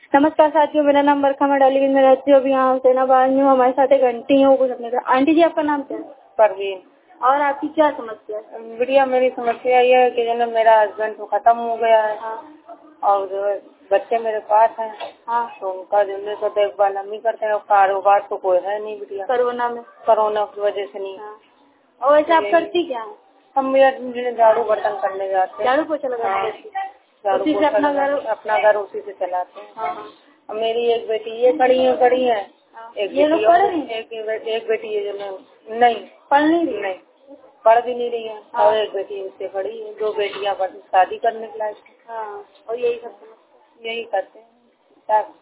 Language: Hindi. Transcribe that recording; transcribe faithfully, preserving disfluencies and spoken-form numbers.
नमस्कार साथियों, मेरा नाम बरखा, मैं डालीगंज में रहती हूँ। अभी यहाँ हुसैनाबाद में हूँ। हमारे साथ एक आंटी है, वो कुछ अपने घर। आंटी जी, आपका नाम क्या है? परवीन। और आपकी क्या समस्या है? बढ़िया, मेरी समस्या ये है कि जो ना मेरा हस्बैंड तो खत्म हो गया है। हाँ। और जो है बच्चे मेरे पास हैं। हाँ। तो उनका जो है तो देखभाल हम ही करते हैं। कारोबार तो कोई है नहीं बढ़िया, कोरोना में कोरोना की वजह से नहीं। हाँ। और वैसे आप करती क्या है? हम मेरा झाड़ू बर्तन करने जाते हैं। झाड़ू पोछा लगाती हैं? झाड़ू उसी से पोछा अपना घर अपना घर उसी से चलाते हैं। हाँ। अब मेरी एक बेटी ये पढ़ी है पढ़ी है एक ये लोग बेटी पढ़ और रही हैं? एक एक बेटी है जो नहीं नहीं पढ़ नहीं रही? नहीं पढ़ भी नहीं रही है। हाँ। और एक बेटी उससे पढ़ी है। दो बेटियां शादी करने के लायक। हाँ। और यही सब यही करते हैं।